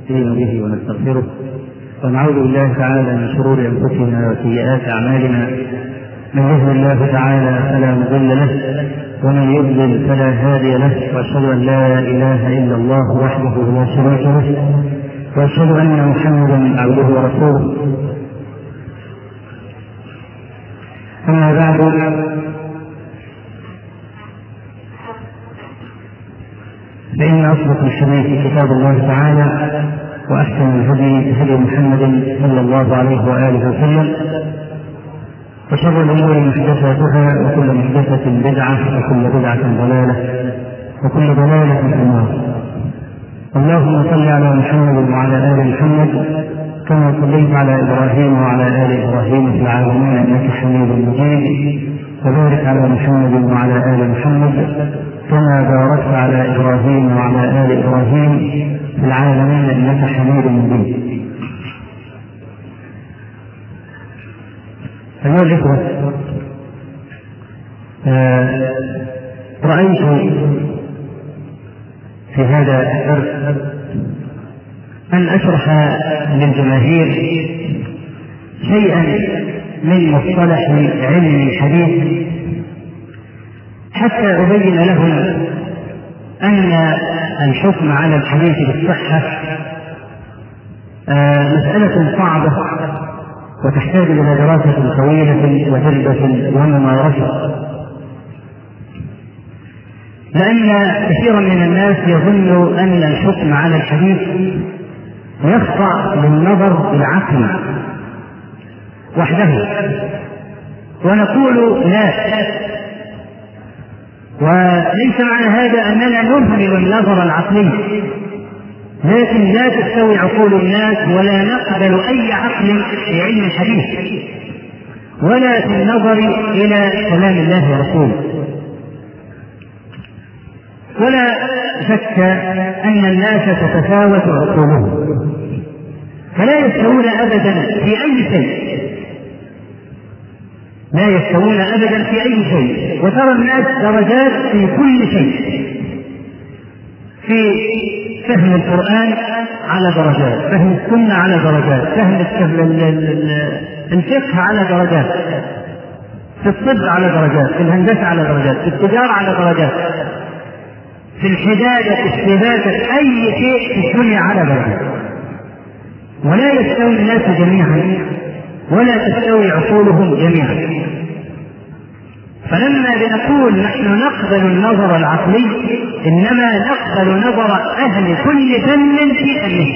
نستعين به ونستغفره ونعوذ بالله تعالى من شرور أنفسنا وسيئات أعمالنا. من يهد الله تعالى فلا مضل له ومن يضلل فلا هادي له، وأشهد أن لا إله إلا الله وحده لا شريك له، وأشهد أن محمدا عبده ورسوله. أما بعد، فإن أصدق الحديث كتاب الله تعالى، وأحسن الهدي هدي محمد صلى الله عليه وآله وسلم، وشر الأمور محدثاتها، وكل محدثة بدعة، وكل بدعة ضلالة، وكل ضلالة في النار. اللهم صل على محمد وعلى آل محمد كما صليت على إبراهيم وعلى آل إبراهيم في العالمين إنك حميد مجيد، وبارك على محمد وعلى آل محمد كما باركت على إبراهيم وعلى آل إبراهيم في العالمين إنك حميد مجيد. أيها الإخوة، رأيت في هذا الدرس أن أشرح للجماهير شيئا من مصطلح علم الحديث، حتى أبين لهم أن الحكم على الحديث بالصحة مسألة صعبة وتحتاج إلى دراسة طويلة وتجربة وممارسة، لأن كثيرا من الناس يظن أن الحكم على الحديث يخضع للنظر العقلي وحده، ونقول لا، وليس معنى هذا أننا نهمل النظر العقلي، لكن لا تستوي عقول الناس ولا نقبل أي عقل في علم الحديث ولا في النظر إلى كلام الله ورسوله. ولا شك أن الناس تتفاوت عقولهم، فلا يستوون أبدا في أي شيء، لا يستوون أبدا في أي شيء. وترى الناس درجات في كل شيء، في فهم القرآن على درجات، فهم السنة على درجات، فهم الفقه على درجات، في الطب على درجات، في الهندسة على درجات، في التجارة على درجات، في الحدادة، في السباكة، أي شيء في الدنيا على درجات. ولا يستوي الناس جميعا ولا تستوي عقولهم جميعا. فلما بنقول نحن نقبل النظر العقلي، إنما نقبل نظر أهل كل فن في فنه.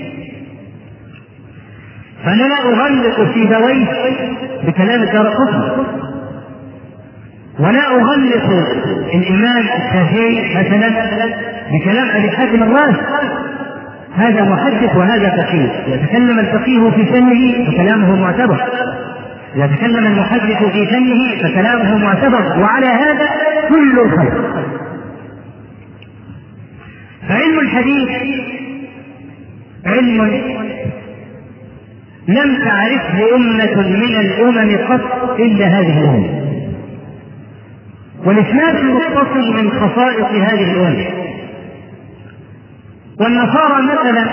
فأنا لا أغلق في ذويه بكلام الدارقطني، ولا أغلق الإمام الشافعي مثلا بكلام أبي حاتم الرازي، هذا محدث وهذا فقيه، يتكلم الفقيه في فنه فكلامه معتبر، يتكلم المحدث في فنه فكلامه معتبر، وعلى هذا كل الخير. فعلم الحديث علم لم تعرفه أمة من الأمم قط إلا هذه الأمة، والإسناد المتصل من خصائص هذه الأمة. والنصارى مثلا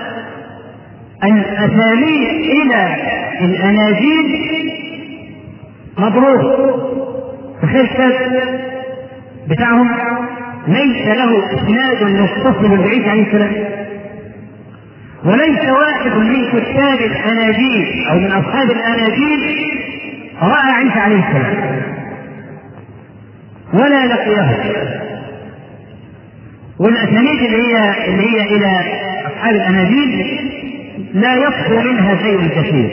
الأسانيد إلى الأناجيل مبروك، الخير بتاعهم ليس له إسناد متصل بعيسى عليه السلام، وليس واحد من كتاب الأناجيل أو من أصحاب الأناجيل رأى عيسى عليه السلام ولا لقيه. والأسانيد اللي هي إلى أصحاب الأناجيل لا يصدر منها شيء كثير،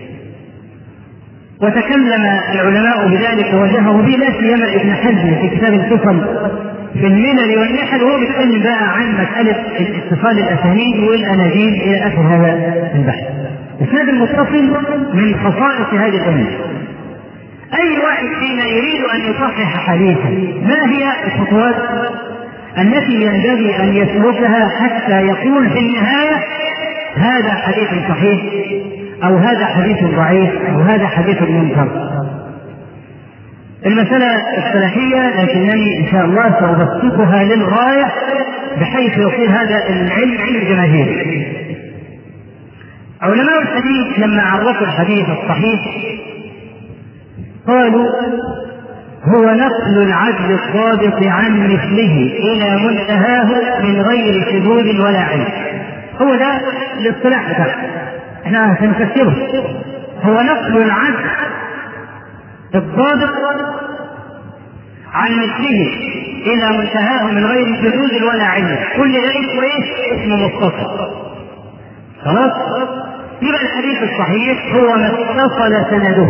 وتكلم العلماء بذلك ووجهه به، لا سيما ابن حزم في كتاب الفصل في الملل والنحل، وهو بيتكلم بقى عن مسألة اتصال الأسانيد والأناجيل إلى آخر هذا البحث. الإسناد المتصل من خصائص هذه الأمة. أي واحد فينا يريد أن يصحح حديثا، ما هي الخطوات التي ينبغي أن يسلكها حتى يقول في النهاية هذا حديث صحيح أو هذا حديث ضعيف أو هذا حديث منكر؟ المسألة اصطلاحية، لكنني إن شاء الله سأبسطها للغاية بحيث يصير هذا العلم علم جماهيري. علماء الحديث لما عرفوا الحديث الصحيح قالوا هو نقل العدل الضابط عن مثله إلى منتهاه من غير شذوذ ولا عيب. هو ده الاصطلاح بتاعه، احنا سنفسره. هو نقل العدل الضابط عن مثله إلى منتهاه من غير شذوذ ولا عيب. كل ده اسمه ايه؟ اسمه مختصر. خلاص؟ يبقى الحديث الصحيح هو ما اتصل سنده.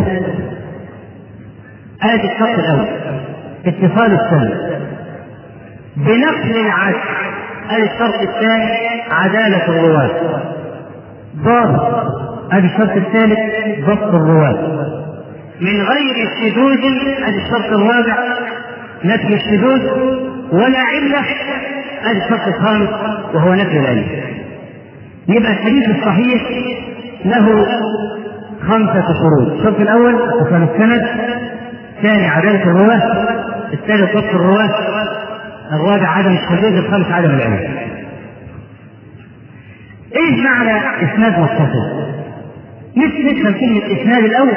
هذا الشرط الأول، اتصال السند بنقل العدل. هذا الشرط الثاني، عدالة الرواة. ضابط. هذا الشرط الثالث، ضبط الرواة من غير شذوذ. هذا الشرط الرابع، نفي الشذوذ ولا علة. هذا الشرط الخامس وهو نفي العلة. يبقى الحديث الصحيح له 5 شروط. الشرط الأول اتصال السند، الثاني عدالة الرواة، الثالث ضبط الرواة، الرابع عدم الشذوذ، الخامس عدم العلة. ايش معنى اسناد متصل؟ نفهم كلمة اسناد الأول.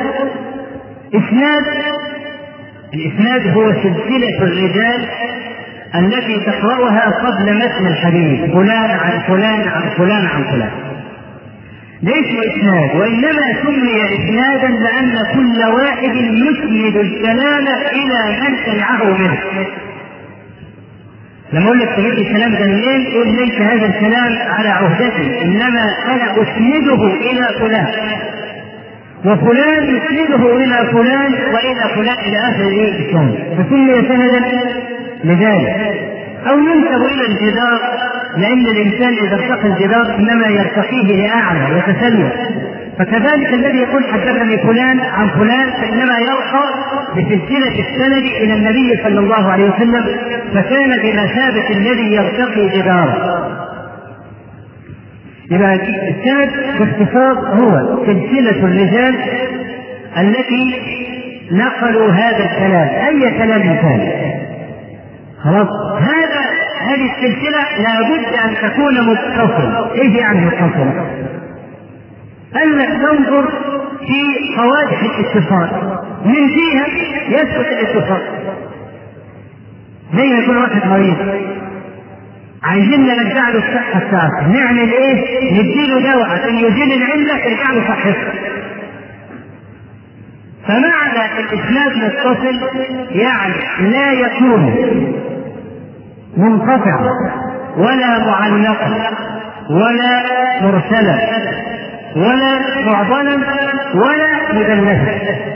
الاسناد هو سلسلة الرجال التي تقرأها قبل متن الحديث، فلان عن فلان عن فلان عن فلان. ليس اسناد، وانما سمي اسنادا لان كل واحد يسند الكلام الى من سمعه منه. لما اقول لك سمعت الكلام ده منين؟ قل ليس هذا الكلام على عهدتي، انما انا اسنده الى فلان، وفلان يسنده الى فلان والى فلان الى اخر الاسناد، فسمي سندا لذلك. او ينسب الى الجدار، لان الانسان اذا ارتقى الجدار انما يرتقيه لاعلى وتسلم. فكذلك الذي يقول حدثني فلان عن فلان فانما يرقى بسلسله السند الى النبي صلى الله عليه وسلم، فكان بمثابه الذي يرتقي جداره. يبقى السند باختصار هو سلسله الرجال التي نقلوا هذا الكلام، اي كلام كان. خلاص؟ هذه السلسلة لابد أن تكون متصلة. إيه يعني متصلة؟ أنك تنظر في قواعد الاتصال، من فيها يثبت الاتصال. زي ما يكون واحد مريض عايزين نرجع له الصحة بتاعته، نعمل إيه؟ نديله دواء عشان يزيل العلة ترجع له صحته. فمعنى الإسناد متصل يعني لا يكون منقطعا ولا معلقا ولا مرسلا ولا معضلا ولا مدلسا.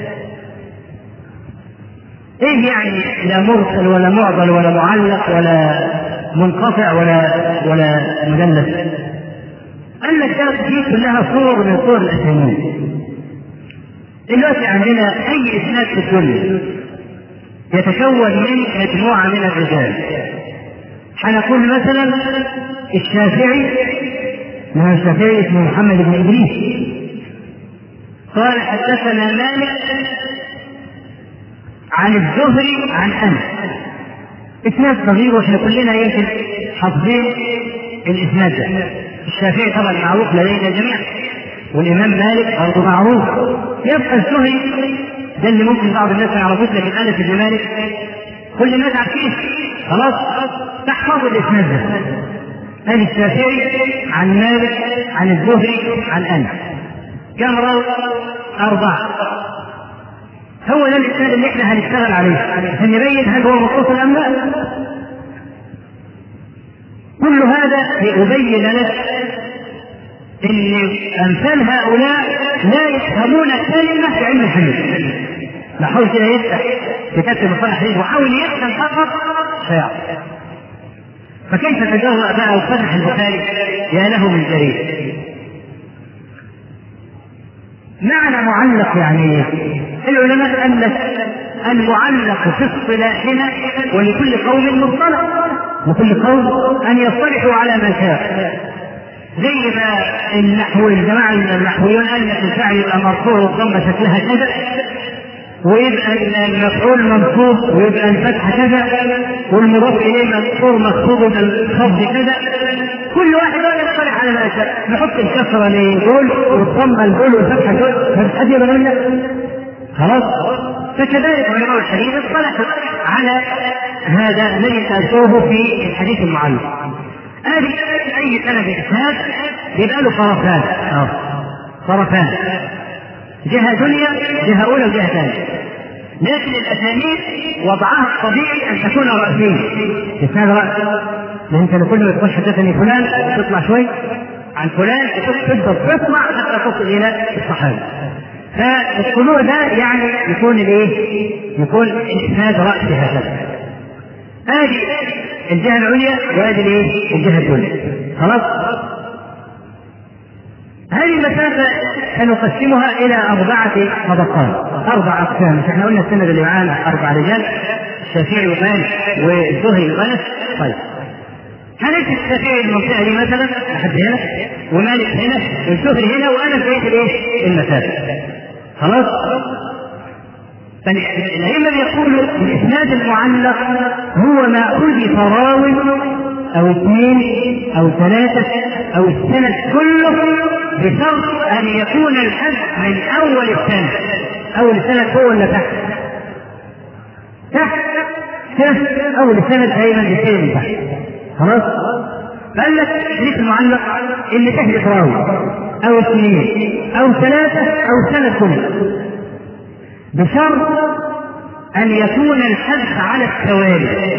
ايه يعني لا مرسل ولا معضل ولا معلق ولا منقطع ولا مدلس؟ قال لك دي كلها صور من صور الاسانيد. دلوقتي عندنا اي اسناد في الدنيا يتكون من مجموعه من الرجال. هنقول مثلا الشافعي، ما الشافعي اسمه محمد بن إدريس، قال حدثنا مالك عن الزهري عن أنس. اسناد صغير واحنا كلنا يمكن حافظين الاسناد ده. الشافعي طبعا معروف لدينا جميعا، والامام مالك برضه معروف. يبقى الزهري ده اللي ممكن بعض الناس ما يعرفوش، لكن انس بن مالك كل الناس عارفين. خلاص تحفظوا الاسناد ده. هذا الشافعي عن مالك عن الزهري عن انس. كم راوي؟ 4. هو ده الاسناد اللي احنا هنشتغل عليه عشان نبين هل هو متصل ام لا. كل هذا لأبين لك ان امثال هؤلاء لا يفهمون كلمه في علم الحديث. لا حاول كده يفتح كتاب مصطلح الحديث وحاول يفهم فقط شيء. فكيف تجرأ بقى وفتح البخاري؟ يا له من جريء. معنى معلق يعني العلماء قال لك المعلق في اصطلاحنا ولكل قوم مصطلح، لكل قوم ان يصطلحوا على ما شاء. زي ما الجماعه النحويون قال لك الفعل يبقى مرفوع والضمه شكلها كذا، ويبقى المفعول منصوب ويبقى الفتحه كذا، والمضاف اليه مكسور مخفوض يبقى الخفض كذا. كل واحد يصطلح على ما شاء، نحط الكسرة لقول والضمة القول والفتحة القول، فبتحدي بقول خلاص. فكذلك علماء الحديث اصطلحوا على هذا الذي سألتوه في الحديث المعلق. هذه أي سند إسناد يبقى له طرفان، جهة دنيا، جهة أولى وجهة ثانية. لكن الأسانيد وضعها الطبيعي أن تكون رأسية، إسناد رأس، لأن أنت لكل ما تقول حدثني فلان تطلع شوي عن فلان تطلع حتى تصل إلى الصحابة. فالطلوع ده يعني يكون يكون الإسناد رأسي هكذا. هذه الجهة العليا وهذه الجهة الدنيا. خلاص. هذه المسافة سنقسمها إلى 4 طبقات، 4 أقسام. احنا قلنا السند اللي معانا 4 رجال، الشافعي ومالك والزهري وأنس. طيب هنمسك الشافعي المنطقة دي مثلا لحد هنا، ومالك هنا، والزهري هنا، وأنس بقية المسافة. خلاص. فالأئمة يقولوا الإسناد المعلق هو ما حذف راوي أو 2 أو 3 أو السند كله بشرط أن يكون الحذف من أول السند. أول السند هو ولا تحت؟ أول السند أيضا يصير من تحت. خلاص. قال لك الحديث المعلق اللي تحذف راوي أو 2 أو 3 أو سند كله بشرط أن يكون الحذف على التوالي.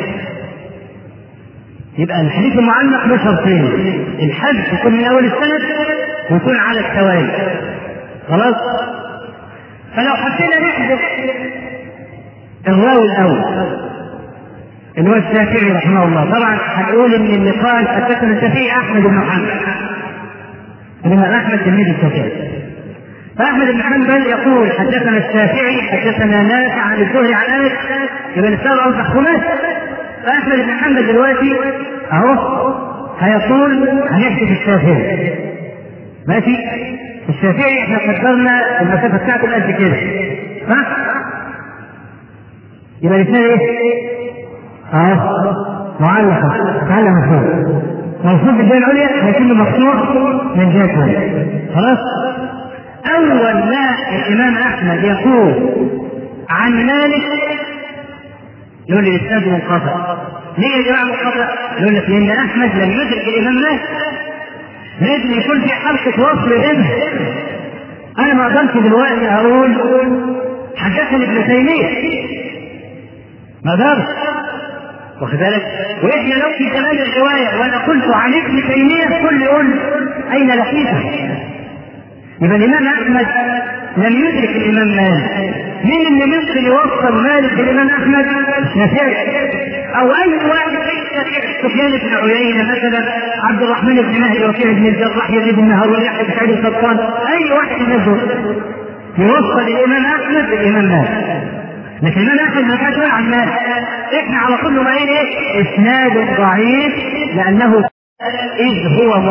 يبقى الحديث المعلق له شرطين، الحذف يكون من أول السند ويكون على التوالي. خلاص. فلو حبينا نحذف الراوي الأول اللي هو الشافعي رحمه الله، طبعا هنقول ان اللي قال حدثنا الشافعي أحمد بن حنبل، الإمام أحمد تلميذ الشافعي. فأحمد بن حنبل يقول حدثنا الشافعي حدثنا نافع عن الزهري عن أنس، يبقى الإسناد أوضح خماس. فأحمد بن حنبل دلوقتي أهو هيقول هنحذف الشافعي. ماشي. الشافعي احنا قدرنا المسافة بتاعته قد كده، يبقى الإسناد معلقة تعالى مرفوع بالجهة العليا هيكون مفتوح من جهة العليا. خلاص. أول ما الإمام أحمد يقول عن مالك يقول الإسناد منقطع. ليه يا جماعة منقطع؟ يقول لك لأن أحمد لم يدرك الإمام مالك، لازم يكون في حلقة وصل بينهم. أنا ما أقدرش دلوقتي أقول حدثني ابن تيمية، ما أقدرش، واخد بالك؟ وإحنا لو في كمان الرواية وأنا قلت عن ابن تيمية كل يقول أين لقيته؟ يبقى الإمام أحمد لم يدرك الإمام مالك. مين اللي ممكن يوصل مالك بالإمام أحمد؟ الشافعي أو أي واحد زي سفيان بن عيينة مثلا، عبد الرحمن بن مهدي، وكيع بن الجراح، يزيد بن هارون، يحيى بن سعيد القطان، أي واحد منهم يوصل الإمام أحمد بالإمام مالك. لكن الإمام أحمد ما كانش عن مالك. إحنا على كل ما إسناد ضعيف لأنه إذ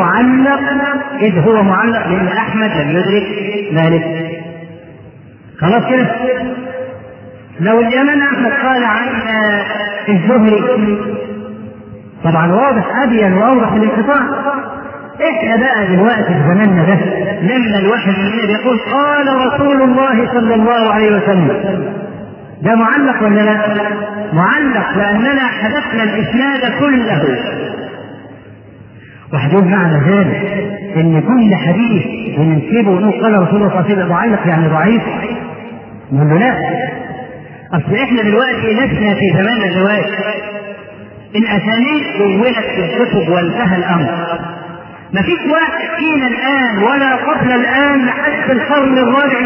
هو معلق لأن أحمد لم يدرك مالك. خلاص كده. لو الإمام أحمد قال عن الزهري طبعا واضح أبين وأوضح الانقطاع. إحنا بقى دلوقتي في زماننا ده لما الواحد مننا يقول قال رسول الله صلى الله عليه وسلم، ده معلق ولا لا؟ معلق، لأننا حذفنا الإسناد كله. وحدود معنى ذلك ان كل حديث وننسبه ونقول قال رسول الله صلى الله عليه وسلم معلق يعني ضعيف؟ نقول له لا. اصل احنا دلوقتي لسنا في زمان الروايه، الاسانيد دونت في الكتب وانتهى الامر. ما فيش واحد فينا الان ولا قبل الان لحد القرن الرابع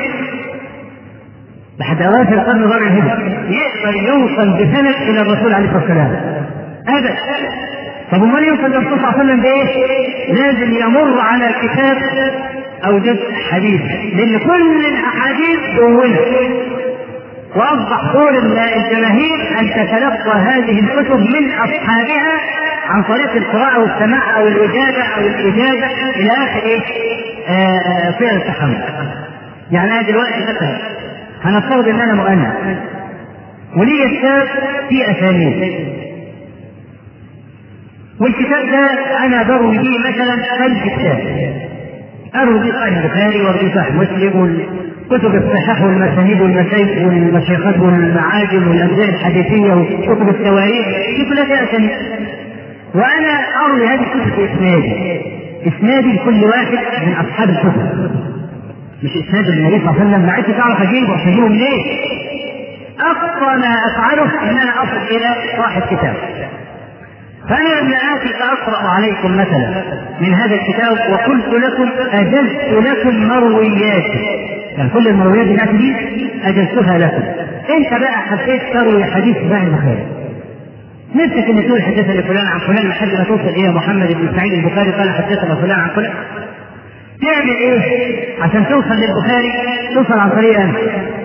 لحد اواخر القرن الرابع يقدر يوصل بسند الى الرسول عليه الصلاه والسلام ابدا. طب وما يوصل للرسول صلى الله عليه وسلم بايه؟ لازم يمر على كتاب او جزء حديث، لان كل الاحاديث دونت، واصبح دور الجماهير ان تتلقى هذه الكتب من اصحابها عن طريق القراءه والسماع او الاجابه او الاجازه الى اخر صيغ التحمل. يعني انا دلوقتي مثلا هنفترض ان انا مؤنث ولي كتاب في اسانيد، والكتاب ده أنا بروي به مثلا 1000 كتاب، أروي به صحيح البخاري وأروي صحيح مسلم والكتب الصحاح والمسانيد والمسايد والمشايخات والمعاجم والأمثال الحديثية وكتب التواريخ دي كلها فيها أسانيد، وأنا أروي هذه الكتب إسنادي لكل واحد من أصحاب الكتب، مش إسناد النبي صلى الله عليه وسلم. ما عدت تعرف أجيبه منين؟ أقصى ما أفعله إن أنا أصل إلى صاحب كتاب. فأنا لما آتي أقرأ عليكم مثلا من هذا الكتاب وقلت لكم أجزت لكم مروياتي، يعني كل المرويات بتاعتي دي أجزتها لكم، أنت بقى حبيت تروي حديث صحيح البخاري، نفسك أن تقول حدثنا فلان عن فلان لحد ما توصل إلى محمد بن سعيد البخاري قال حدثنا فلان عن فلان. تعمل إيه عشان توصل للبخاري؟ توصل عن طريق أنت،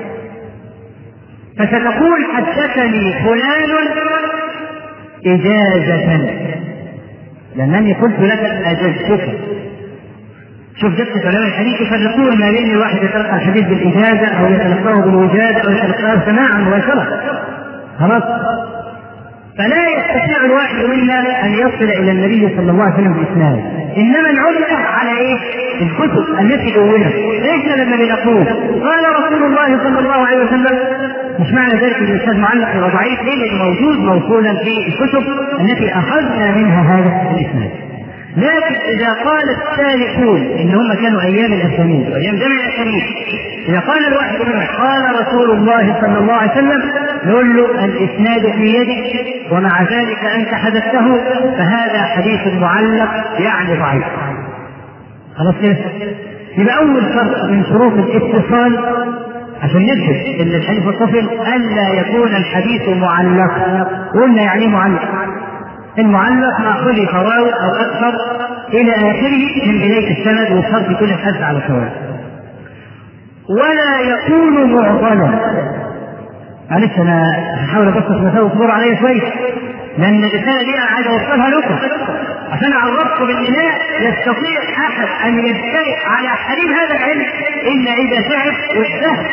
فستقول حدثني فلان إجازة، لأنني قلت لك أجزتك. شوف دقة علماء الحديث يفرقون ما بين الواحد يتلقى الحديث بالإجازة أو يتلقاه بالوجادة أو يتلقاه سماعا مباشرة، خلاص. فلا يستطيع الواحد منا أن يصل إلى النبي صلى الله عليه وسلم بإسناد، إنما العلة على إيه؟ الكتب التي دونت. ليس لما بنقول قال رسول الله صلى الله عليه وسلم، مش معنى ذلك ان الإسناد معلق وضعيف، لأنه موجود موصولا في الكتب التي أخذنا منها هذا الإسناد. لكن إذا قال السالكون إن هم كانوا أيام الأسانيد وأيام جمع الأسانيد، إذا قال الواحد منهم قال رسول الله صلى الله عليه وسلم، نقول له الإسناد في يدك ومع ذلك أنت حدثته، فهذا حديث معلق يعني ضعيف. خلاص كده؟ يبقى أول شرط من شروط الاتصال عشان نثبت ان الحديث متصل الا يكون الحديث معلق. قلنا يعني معلق، المعلق ما حذف راوي او اكثر الى اخره من بدايه السند وصرف كل حد على سواء. ولا يكون معضلا. معلش انا هحاول ابسط مساوي اصبر عليا شويه، لان الرساله دي انا عايز اوصلها لكم عشان اعرفكم بالبناء. يستطيع احد ان يجترئ على حليب هذا العلم الا اذا تعب واجتهد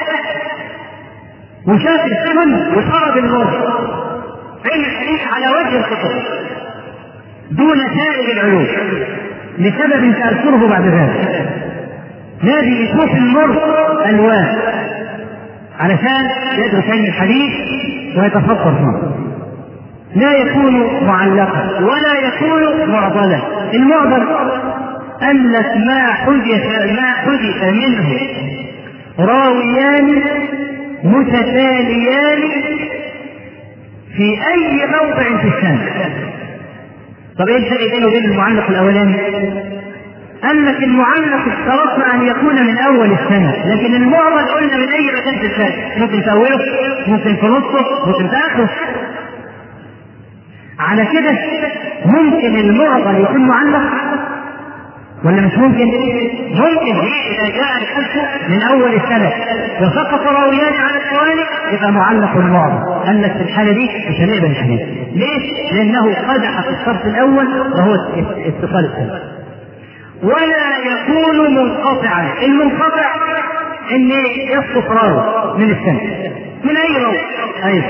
وشاف السنن وطلب النور. علم الحديث على وجه الخطوط دون سائر العلوم لسبب ساذكره بعد ذلك. لازم يشوف المر الوان علشان يدرس علم الحديث ويتفكر فيه. لا يكون معلقا ولا يكون معضلا. المعضل أنك ما حدث منه راويان متتاليان في أي موضع في السنة. طب ايه الفرق بينه وبين المعلق الأولاني؟ قال لك المعلق اشترطنا أن يكون من أول السنة، لكن المعضل قلنا من أي مكان في السنة، ممكن في أوله، ممكن في نصه، ممكن في آخره. على كده ممكن المعضل يكون معلق ولا مش ممكن؟ ممكن. إذا جاء الحدث من أول السنة وسقط راويان على التوالي يبقى معلق المعضل. قال لك في الحالة دي مش هنقبل الحديث. ليش؟ لأنه قدح في الشرط الأول وهو اتصال السنة. ولا يكون منقطعا. المنقطع ان يسقط راوي من السنة من أي راوي أيضا.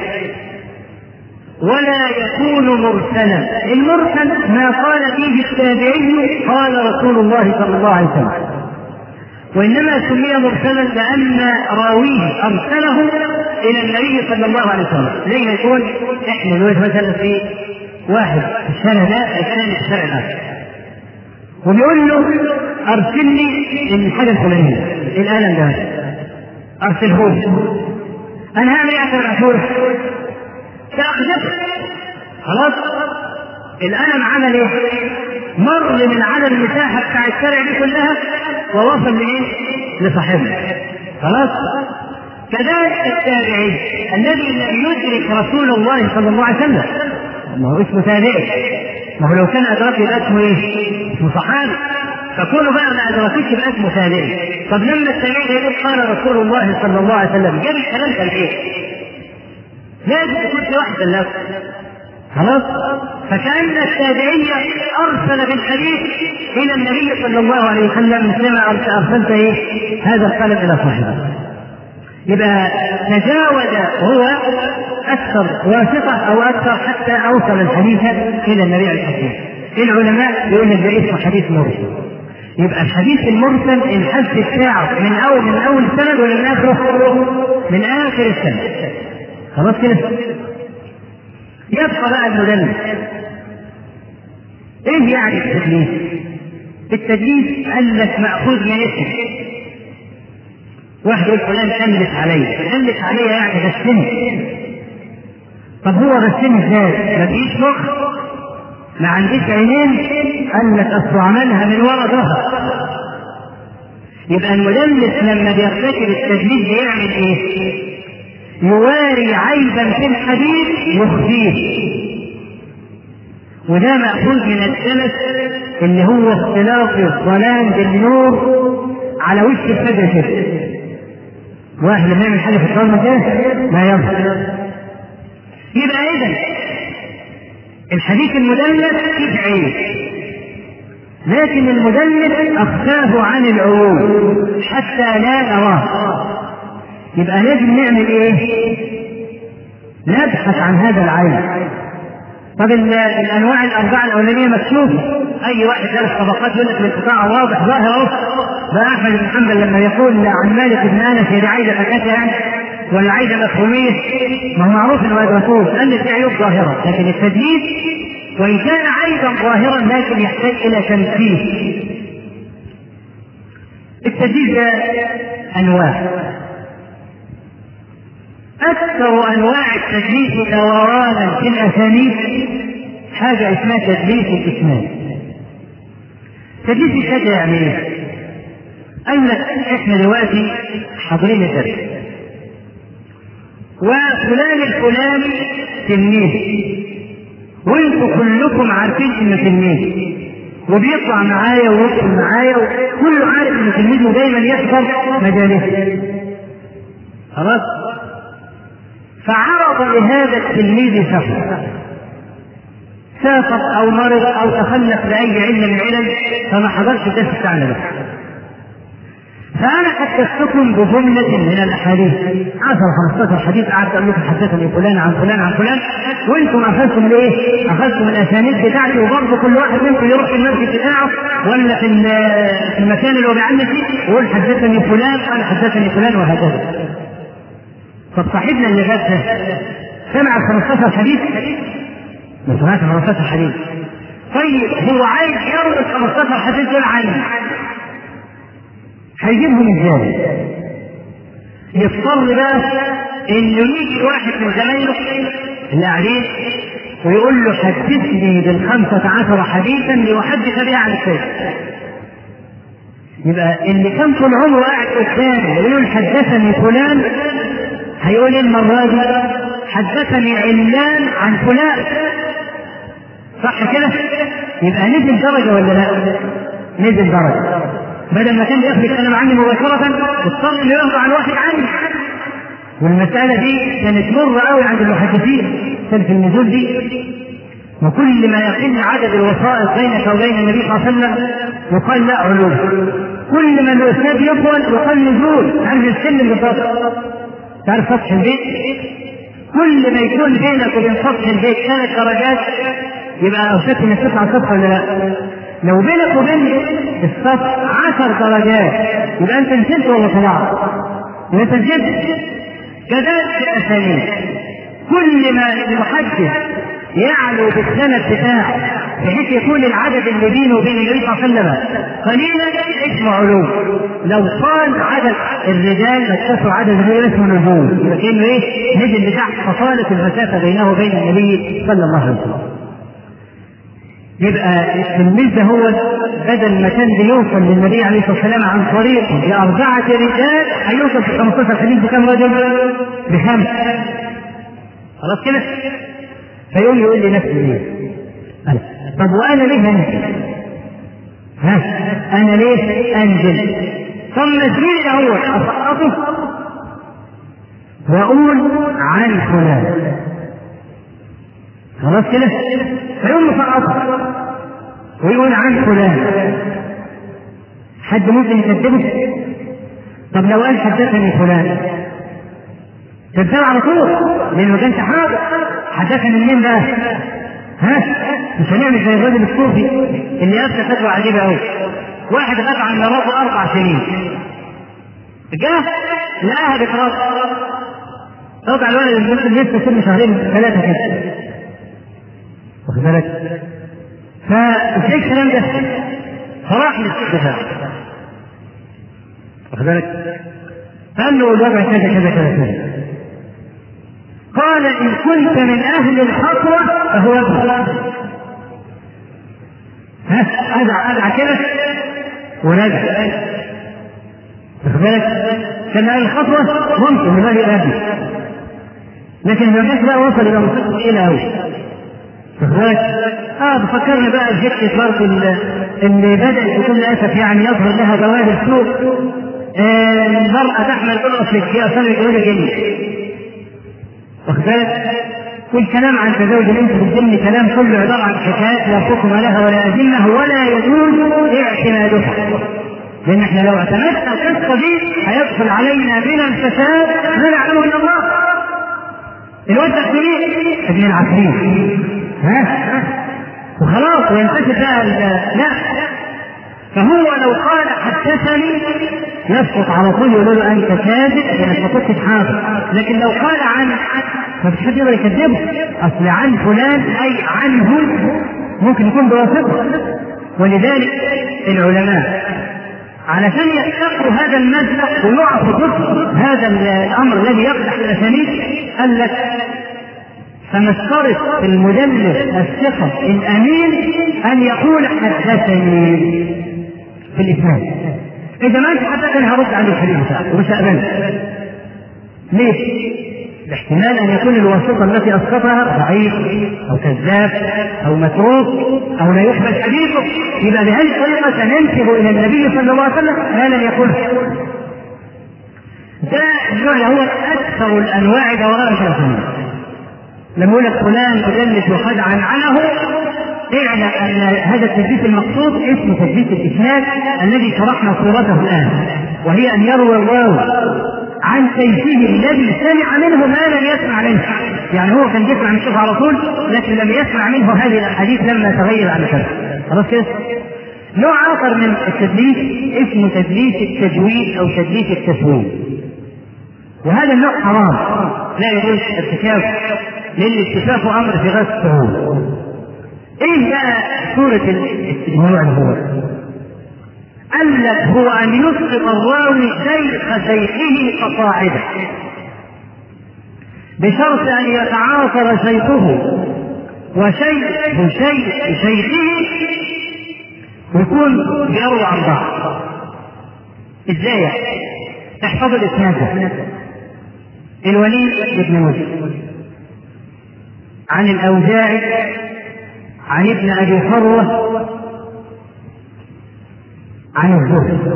ولا يكون مرسلا. المرسل ما قال فيه التابعي قال رسول الله صلى الله عليه وسلم، وإنما سمي مرسلا لأن راويه أرسله إلى النبي صلى الله عليه وسلم. زي ما يكون إحنا نقول مثلا في واحد في الشارع ده الثاني في الشارع الآخر وبيقول له أرسل لي الحاجة الفلانية، القلم ده أرسله لي، أنا هعمل إيه عشان أشوفه؟ تأخذه. خلاص القلم عمل ايه؟ مر من على المساحة بتاع الشارع دي كلها ووصل لايه؟ لصاحبه. خلاص كذلك التابعي الذي لم يدرك رسول الله صلى الله عليه وسلم، ما هو اسمه تابعي، ما هو لو كان أدرك يبقى اسمه ايه؟ اسمه صحابي. فكونه بقى ما أدركش يبقى اسمه تابعي. طب لما التابعي يقول قال رسول الله صلى الله عليه وسلم جاب الكلام ده لإيه؟ لازم تكون في واحدة له. خلاص فكأن التابعية أرسل بالحديث إلى النبي صلى الله عليه وسلم مثلما أرسلت إيه؟ هذا القلم إلى صاحبه. يبقى تجاوز هو أكثر واسطة أو أكثر حتى أوصل الحديث إلى النبي عليه الصلاة والسلام. العلماء يقول لك ده اسمه حديث مرسل. يبقى الحديث المرسل الحد بتاعه من اول السند ولا من اخره؟ من اخر السند. خلاص كده. يبقى بقى المدلس. ايه يعني التدليس؟ التدليس قال لك مأخوذ من اسم. واحد يقول فلان دلس عليا يعني غشني. طب هو غشني ازاي؟ ما فيش مخ، ما عنديش عينين، قال لك اصله عملها من ورا ظهر. يبقى المدلس لما بيرتكب التدليس بيعمل ايه؟ يواري عيبا في الحديث يخفيه. وده مأخوذ من السلف اللي هو اختلاط الظلام بالنور على وش الفجر كده. واحد لما يعمل حاجه في الظلمه كده ما يظهر. يبقى اذا الحديث المدلس فيه عيب، لكن المدلس اخفاه عن العيوب حتى لا نراه. يبقى لازم نعمل ايه؟ نبحث عن هذا العيب. طب الانواع الاربعه الاولانيه مكشوفه، اي واحد درس طبقات يقول لك الانقطاع واضح ظاهر. ده احمد بن حنبل لما يقول عن مالك بن انس هي عايده فكاته يعني ولا عايده مفهوميه، ما هو معروف انه يدرسوه لان في عيوب ظاهره. لكن التدليس وان كان عيبا ظاهرا لكن يحتاج الى تنفيذ. التدليس ده انواع. أكثر أنواع التدليس دوران في الأسانيد حاجة اسمها تدليس الإسناد. تدليس الإسناد يعني إيه؟ قال لك إحنا دلوقتي حاضرين الدرس وفلان الفلاني تلميذ وانتم كلكم عارفين إنه تلميذ وبيطلع معايا ويدخل معايا وكله عارف إنه تلميذ ودايما يحضر مجالسه. خلاص؟ فعرض لهذا التلميذ سافر او مرض او تخلف لاي علم من العلل فما حضرش الدرس بتاعنا ده. فانا حدثتكم بجمله من الاحاديث 10-15 حديث قعدت اقول لكم حدثني فلان عن فلان عن فلان وانتم اخذتم الايه؟ اخذتم الاسانيد بتاعتي وبرضه كل واحد منكم يروح في المسجد بتاعه ولا في المكان اللي هو بيعلم فيه ويقول حدثني فلان قال حدثني فلان وهكذا. طب صاحبنا اللي فات ده سمع 15 حديث؟ ما سمعش 15 حديث. طيب هو عايز يروي ال 15 حديث دول عنه، هيجيبهم ازاي؟ يضطر بقى انه يجي واحد من زمايله اللي قاعدين ويقول له حدثني بال15 حديثا ليحدث بها عن الشيخ. يبقى اللي كان طول عمره قاعد قدامه ويقول حدثني فلان هيقول المرة دي حدثني علان عن فلان. صح كده؟ يبقى نزل درجة ولا لا؟ نزل درجة. بدل ما كان ياخد الكلام عني مباشرة اضطر انه ياخد عن واحد عني. والمسألة دي كانت مرة قوي عند المحدثين كان في النزول دي. وكل ما يقل عدد الوسائط بينك وبين النبي صلى الله عليه وسلم يقال لا علو. كل ما الاسناد يطول يقال نزول. عند السلم بالضبط. تعرف سطح البيت؟ كل ما يكون بينك وبين سطح البيت 3 درجات يبقى اوشك انك تطلع السطح ولا لا؟ لو بينك وبين السطح 10 درجات يبقى انت نزلت ولا طلعت؟ يبقى انت نزلت. كذلك الاسانيد كل ما المحدث يعلو بالسند بتاعه بحيث يكون العدد اللي بينه وبين النبي صلى الله عليه وسلم قليلا اسمه علو. لو طال عدد الرجال اتسع عدد الرجال اسمه نزول. يبقى كأنه ايه؟ نزل لتحت فصالت المسافه بينه وبين النبي صلى الله عليه وسلم. يبقى التلميذ ده هو بدل ما كان بيوصل للنبي عليه الصلاه والسلام عن طريق ب4 رجال هيوصل في 15 حديث بكم رجل؟ ب5. خلاص كده؟ فيقول لي نفسي ليه؟ طب وانا ليه انزل؟ انا ليه انزل؟ طب نزلي الاول اسقطه واقول عن فلان. خلاص كده؟ فيقول مسقطه ويقول عن فلان. حد ممكن يكذبه؟ طب لو قال حدثني فلان كذاب على طول لانه كانت حاضر. حدثني منين بقى؟ مش هنعمل زي الراجل الصوفي اللي أفتى فتوى عجيبة أوي. واحد غاب عن مراته 4 سنين، جاء لقاها بتراب، طبعا الولد اللي لسه سن 2-3 كده، واخد بالك؟ فازاي الكلام ده؟ فراح للشيخ بتاعه، واخد بالك؟ قال له الوضع كذا كذا كذا كذا. قال إن كنت من أهل الخطوة فهو ابنك. أدعى كده ورجع، واخد بالك؟ كان أهل الخطوة ممكن من أهل الأبي، لكن ما كانش بقى وصل إلى مستوى إلى أوي، واخد بالك؟ بفكرنا بقى بحته برضه اللي بدأت بكل أسف يعني يظهر لها ظواهر سوء. المرأة تحمل قرص في أصل الجوازة جميل، واخد بالك؟ والكلام عن تزوج الانس بالذم كلام كله عباره عن حكايات لا حكم لها ولا ادله ولا يجوز اعتمادها، لان احنا لو اعتمدنا القصه دي هيدخل علينا بنا الفساد ما نعلمه الا الله. الواد التقليد ابن العفريت وخلاص وينتشر بقى لا، فهو لو قال حدثني يسقط على طول يقول له انت كاذب لانك ما كنتش حاضر، لكن لو قال عن ما فيش حد يقدر يكذبه، اصل عن فلان اي عنه ممكن يكون بواسطه. ولذلك العلماء علشان يتقوا هذا المسلك ويعرفوا ضد هذا الامر الذي يقدح الاسانيد قال لك فما اشترط في المدلس الثقه الامين ان يقول حدثني في الاسناد. اذا ما انت حدثني هرد عن الحديث بتاعه ومش هقبله. ليه؟ الاحتمال ان يكون الواسطه التي اسقطها ضعيف او كذاب او متروك او لا يقبل حديثه، يبقى بهذه الطريقه سننسب الى النبي صلى الله عليه وسلم ما لم يقله. ده النوع هو اكثر الانواع دوران في السنه. لما يقول لك فلان مدلس وقد عنعنه، اعلم ان هذا التدليس المقصود اسمه تدليس الاسناد الذي شرحنا صورته الان، وهي ان يروي الراوي عن سيفه الذي سمع منه ما لم يسمع منه. يعني هو كان يسمع من الشيخ على طول لكن لم يسمع منه هذه الاحاديث لما تغير عن كذا. خلاص كده. نوع اخر من التدليس اسمه تدليس التجويد او تدليس التسويق، وهذا النوع حرام لا يجوز ارتكابه، لان الاتفاق امر في غايه الصعوبه. ايه بقى صورة النوع هو؟ قال لك هو ان يسقط الراوي شيخ شيخه فصاعدا بشرط ان يتعاصر شيخه وشيخ شيخه ويكون بيروي عن بعض. ازاي؟ احفظوا الاسناد. الوليد بن مسلم عن الاوزاعي عن ابن ابي فروه عن الزهري.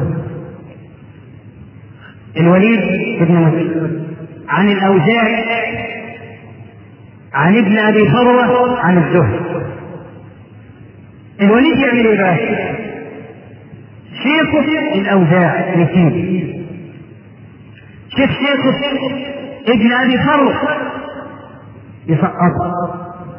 الوليد بن مسلم عن الاوزاعي عن ابن ابي فروه عن الزهري. الوليد يعمل ايه بقى؟ شيخه الاوزاعي يسيب شيخه ابن ابي فروه يسقط.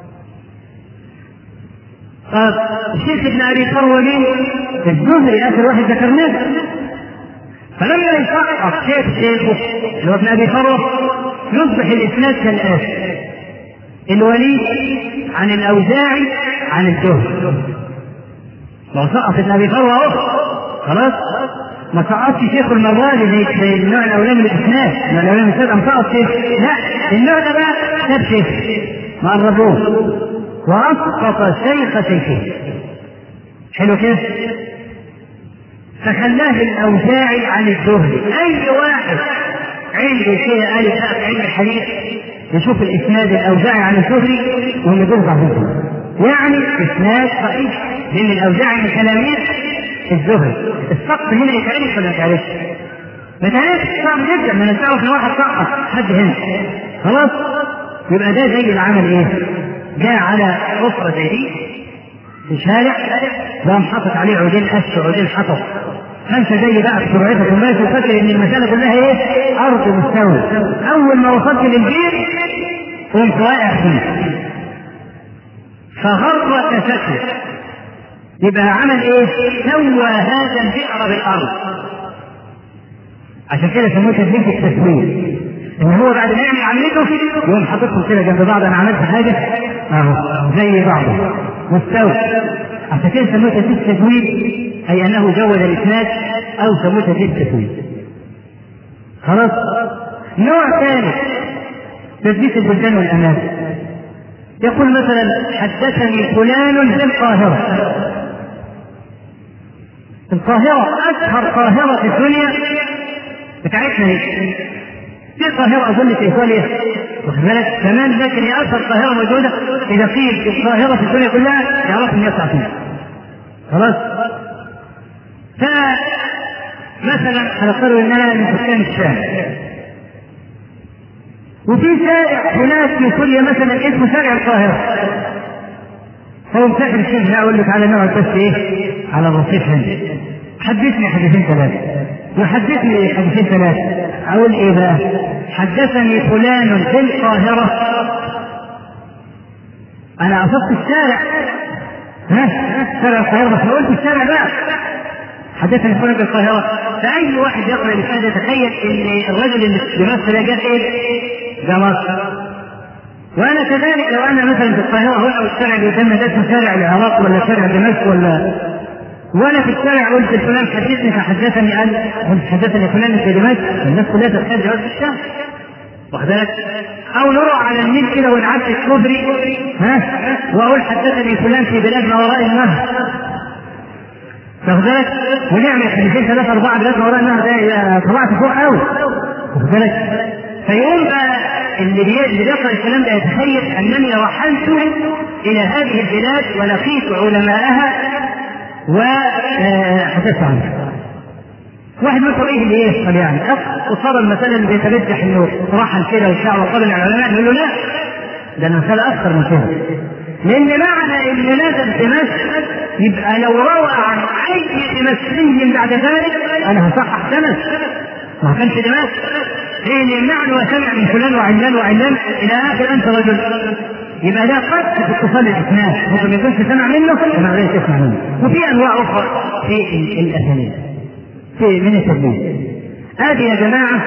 الشيخ ابن ابي فروه مين؟ الزهري اخر واحد ذكرناه. فلما يسقط شيخه اللي هو ابن ابي فروه يصبح الاسناد كالاتي: الوليد عن الاوزاعي عن الزهري. لو سقط ابن ابي فروه اهو خلاص، ما سقطش شيخ المره دي زي النوع الاولاني من الاسناد. النوع الاولاني من الاسناد سقط شيخ، لا النوع ده بقى ساب شيخ ما قربوه واسقط شيخ شيخه. حلو كده. فخلاه الاوزاعي عن الزهري. اي واحد عنده شيء قال في علم الحديث يشوف الاسناد الاوزاعي عن الزهري واللي دول ضعيف، يعني اسناد ضعيف لان الاوزاعي من تلاميذ الزهري. السقط هنا يتعرف ولا ما يتعرفش؟ ما يتعرفش، صعب جدا. من السقط ان واحد سقط حد هنا خلاص، يبقى ده زي العمل ايه؟ جاء على أسرة زي دي في شارع وقام حاطط عليه عودين قش وعودين حطب 5 زي بقى بسرعتك وما تفكر ان المسألة كلها ايه؟ أرض مستوى. أول ما وصلت للبيت قمت واقع فيه فغرك فتله، يبقى عمل ايه؟ سوى هذا البئر بالارض. عشان كده سموه تدليك التسوير، ان هو بعد ما يعمل عملته يقوم حاططهم كده جنب بعض، انا عملت حاجه اهو زي بعض مستوى. عشان كده سموه تدليك التسوير، اي انه جود الاسناد، او سموه تدليك التسوير. خلاص. نوع ثالث تدليك البلدان والاماكن، يقول مثلا حدثني فلان في القاهره. القاهره اشهر قاهره في الدنيا بتاعتنا دي، في القاهره اظن في ايطاليا واخد بالك كمان، لكن هي اشهر قاهره موجوده. اذا قيل في القاهره في الدنيا كلها يعرف الناس عارفين. خلاص. فمثلا هنفترض ان انا من سكان الشام، وفي شارع هناك في سوريا مثلا اسمه شارع القاهره، هو مسافر الشيخ ده اقول لك على نوع بس ايه؟ على الرصيف هنا. حدثني حديثين ثلاثه، يحدثني حديثين ثلاثه، اقول ايه بقى؟ حدثني فلان في القاهره، انا قصدت الشارع، شارع القاهره، بس قلت الشارع بقى. حدثني فلان في القاهره، فاي واحد يقرا الاسناد يتخيل ان الرجل اللي بمصر ده جاب ايه؟ ده مصر. وانا كذلك لو انا مثلا في القاهره هنا والشارع اللي قدامنا ده اسمه شارع العراق ولا شارع دمشق ولا في الشارع قلت فلان حدثني فحدثني قال حدثني فلان في دمشق، الناس كلها تتخيل جواز في الشارع، واخد بالك؟ او نروح على النيل كده ونعدي الكوبري واقول حدثني فلان في بلاد ما وراء النهر، واخد بالك؟ ونعمل حديثين ثلاثه اربعه بلاد ما وراء النهر، ده طلعت فوق قوي، واخد بالك؟ فيقوم بقى اللي بيقرأ الكلام ده يتخيل انني رحلت الى هذه البلاد ولقيت علماءها وحدثت عنها. واحد مثل ايه اللي يحصل يعني؟ وصار المسألة اللي بيتبجح انه رحل كده وشاع وقبل العلماء، نقول له لا، ده المسألة اكثر من كده، لان معنى ان نزل دمشق يبقى لو روى عن اي دمشقي بعد ذلك انا هصحح سند، ما كانش دمشق. ايه المعنى؟ وسمع من فلان وعلان وعلان الى اخر انت رجل، يبقى ده قد في اتصال الاسناد، ممكن ما يكونش سمع منه وما غيرش يسمع منه. وفي انواع اخرى في الاسانيد في من التدليس. هذه يا جماعه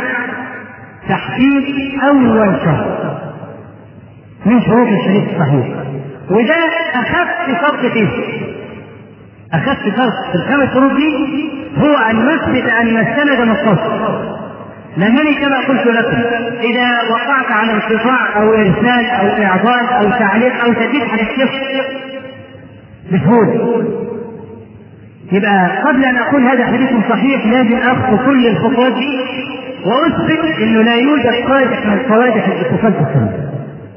تحقيق اول شرط من شروط الشريط الصحيح، وده اخف شرط فيه. اخف شرط في الخمس شروط دي هو ان نثبت ان السند متصل، لأنني كما قلت لكم إذا وقعت على انقطاع أو إرسال أو إعضال أو تعليق أو تدليس على الشخص بسهولة، يبقى قبل أن أقول هذا حديث صحيح لازم أخذ كل الخطوات دي وأثبت إنه لا يوجد قادح من قوادح الاتصال في السنة.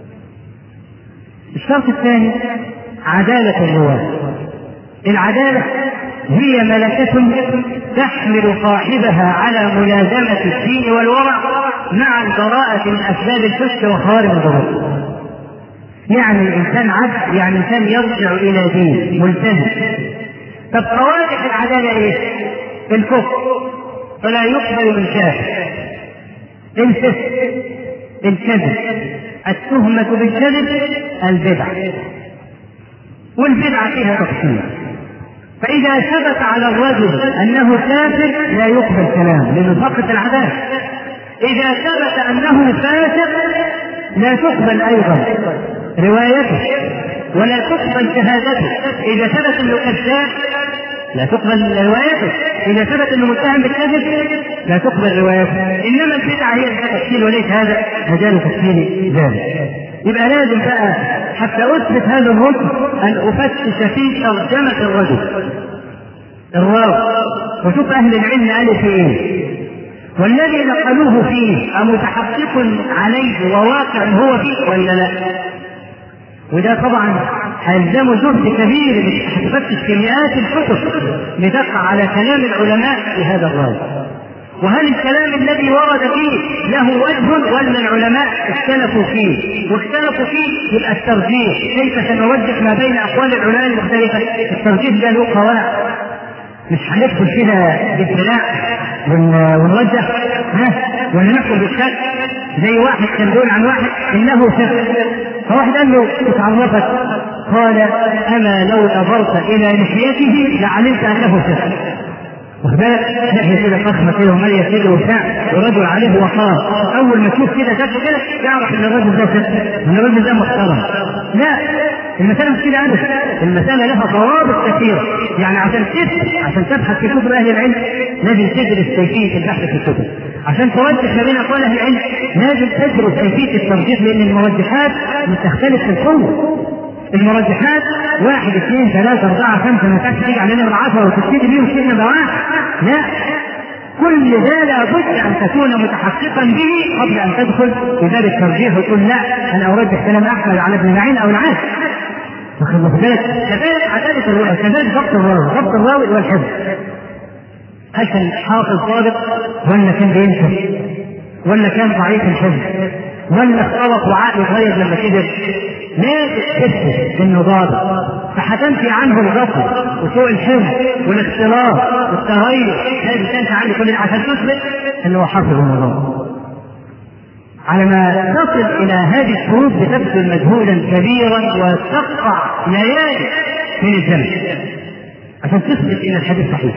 الشرط الثاني عدالة الرواة. العدالة هي ملكة تحمل صاحبها على ملازمة الدين والورع مع البراءة من أسباب الفسق وخوارم الضرر. يعني الإنسان عبد، يعني الإنسان يرجع إلى دين ملتزم. طب قوادح العدالة إيه؟ الكفر فلا يقبل من كافر، الفسق، الكذب، التهمة بالكذب، البدعة، والبدعة فيها تقسيم. فإذا ثبت على الرجل أنه كافر لا يقبل كلامه لأنه فقد العدالة. إذا ثبت أنه فاسق لا تقبل أيضا روايته ولا تقبل شهادته. إذا ثبت أنه كذاب لا تقبل روايته، إذا ثبت أنه متهم بالكذب لا تقبل روايته. إنما البدعة هي التفصيل وليس هذا مجال تفصيل ذلك. يبقى لازم بقى حتى أثبت هذا الركن أن أفتش في ترجمة الرجل الراوي وشوف أهل العلم قالوا في إيه، والذي نقلوه فيه أمتحقق عليه وواقع هو فيه ولا لا. وده طبعا هيلزمه جهد كبير، هتفتش في مئات الكتب لتقع على كلام العلماء في هذا الراوي، وهل الكلام الذي ورد فيه له وجه ولا العلماء اختلفوا فيه؟ واختلفوا فيه يبقى الترجيح، كيف سنوجه ما بين اقوال العلماء المختلفه؟ الترجيح ده له قواعد، مش هندخل كده بالابتلاء ونرجح ولا ندخل بالشك زي واحد كان بيقول عن واحد انه ثقه، فواحد قال له تعرفك قال أما لو نظرت إلى لحيته لعلمت أنه سحر. وهذا لحية كده فخمة كده ومالية كده وبتاع ورجل عليه وقار، أول ما تشوف كده شكله كده تعرف إن الرجل ده سحر، إن الرجل ده محترم. لا، المسألة مش كده أبدا، المسألة لها ضوابط كثيرة. يعني عشان تبحث في كتب أهل العلم لازم تدرس كيفية البحث في الكتب، عشان ترجح ما بين أقوال أهل العلم لازم تدرس كيفية الترجيح، لأن المرجحات بتختلف في القوة. المرجحات 1 2 3 4 5 ما ينفعش تيجي على نمرة 10 وتبتدي بيه وتشيل نمرة 1. لا، كل ده لابد ان تكون متحققا به قبل ان تدخل في باب الترجيح وتقول لا انا ارجح كلام احمد على ابن معين او العكس. كذلك عدالة الرواية، كذلك ضبط الراوي والحفظ. هل كان حافظ ضابط ولا كان بينسى ولا كان ضعيف الحفظ ولا اختلط وعقله اتغير لما كبر؟ لازم تثبت انه ضابط، فهتنفي عنه الغفل وسوء الحفظ والاختلاط والتغير. لازم تنفي عنه كل عشان تثبت انه حافظ وضابط. على ما تصل الى هذه الشروط بتبذل مجهودا كبيرا وتقطع ليالي من الزمن عشان تثبت ان الحديث صحيح.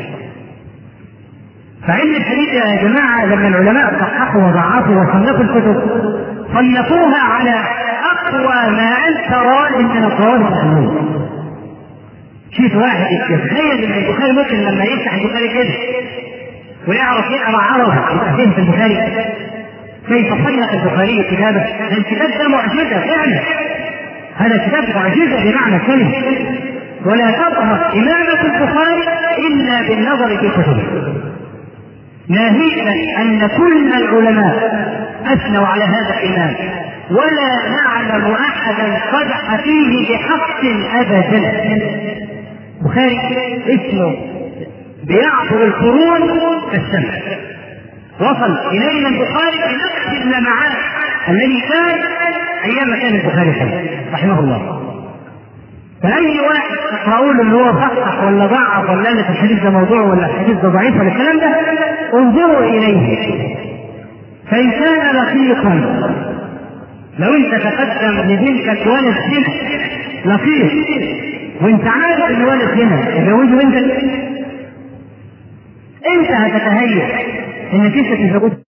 فعلم الحديث يا جماعه لما العلماء صححوا وضعفوا وصنفوا الكتب صنفوها على اقوى ما انت راد من القواعد العلميه. شوف واحد يتخيل ان البخاري ممكن لما يفتح البخاري كده ويعرف يقرا عربي يبقى فهم في البخاري. كيف صنف البخاري كتابه؟ الكتاب ده معجزه فعلا، هذا كتاب معجزه بمعنى الكلمه، ولا تظهر امامه البخاري الا بالنظر في كتبه. ناهيك ان كل العلماء اثنوا على هذا الامام ولا نعلم احدا قدح فيه بحق ابدا. البخاري اسمه بيعبر القرون كالسمع. وصل الينا البخاري بنفس اللمعان الذي كان ايام كان البخاري حي رحمه الله. فاي واحد تقرأوا له اللي هو صحح ولا ضعف ولا ان الحديث ده موضوع ولا الحديث ده ضعيف ولا الكلام ده انظروا اليه. فان كان لطيفا لو انت تقدم لبنتك ولد هنا لطيف وانت عارف ان ولد هنا تجوزه انت هتتهيأ انك انت تتجوز